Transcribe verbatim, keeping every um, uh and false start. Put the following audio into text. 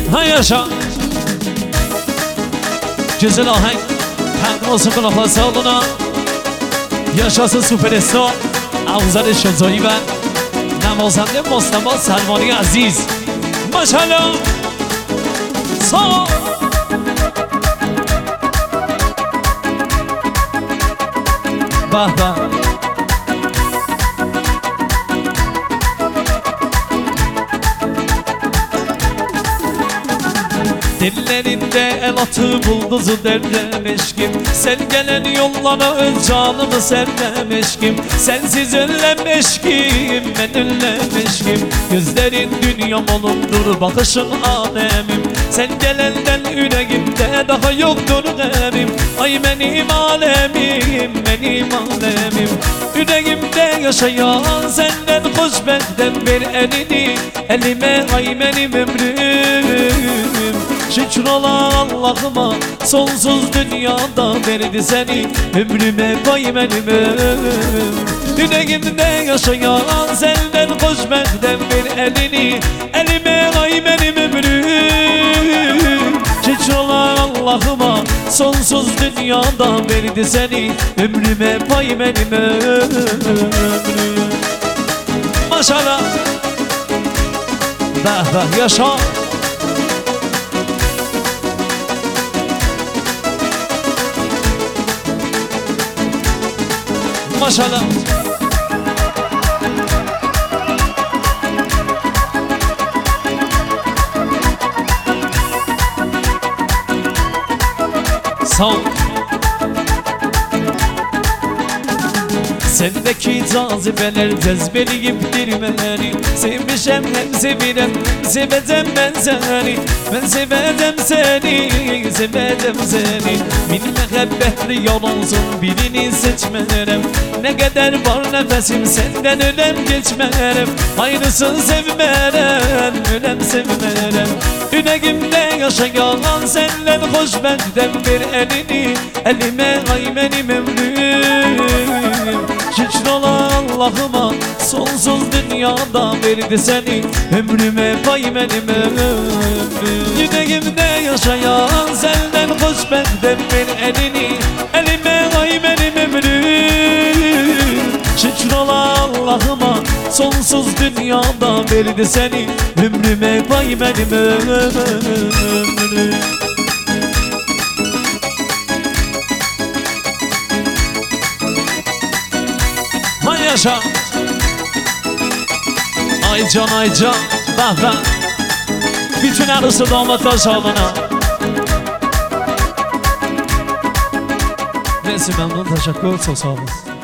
Hay yaşa. Güzel aheng. Perde olsun kulaklar sağlığına. Yaşasın süperstar Avzar Şazایی و نوازنده مصطفی سلمانی عزیز. ماشاءالله. سا به به. Dillerinde el atı bulduzu derlemiş kim? Sen gelen yollara öz canımı serlemiş kim? Sensiz öllemiş kim? Ben öllemiş kim? Gözlerin dünyam olundur, bakışın alemim. Sen gelenden yüreğimde daha yoktur gemim. Ay benim alemim, benim alemim. Yüreğimde yaşayan senden hoşbekten bir elini elime, ay benim ömrüm. Şükür ola Allah'ıma sonsuz dünyada verdi seni ömrüme, pay benim ömrüm. Yüreğimde yaşayan senden hoşbekten bir elini elime, ay benim ömrüm. Şükür ola Allah'ıma sonsuz dünyada verdi seni ömrüme, pay benim ömrüm. Maşallah. Dah dah yaşa. Maşallah. Sağ ol. Sendeki cazibeler cezbeleyip dirmeni. Sevmişem hem sevirem, seveceğim ben seni. Ben seveceğim seni, seveceğim seni. Min mehabbetli yol olsun birini seçmelerem. Ne kadar var nefesim senden ölem geçmerem. Aynısın sevmerem, ölem sevmerem. Yüreğimde yaşayan senden hoşbekten bir elini elime, ay benim ömrüm. Şükür ola Allah'ıma sonsuz dünyada verdi seni ömrüme, pay benim ömrüm. Yüreğimde yaşayan senden hoşbekten bir elini elime, ay benim ömrüm. Şükür ola Allah'ıma sonsuz dünyada verdi seni ömrüme, pay benim ömrüm. Hay yaşa. Ay can ay can. Bah bah. Bütün arısı damatlar şalına. Neyse memnun, teşekkür, çok sağ olun.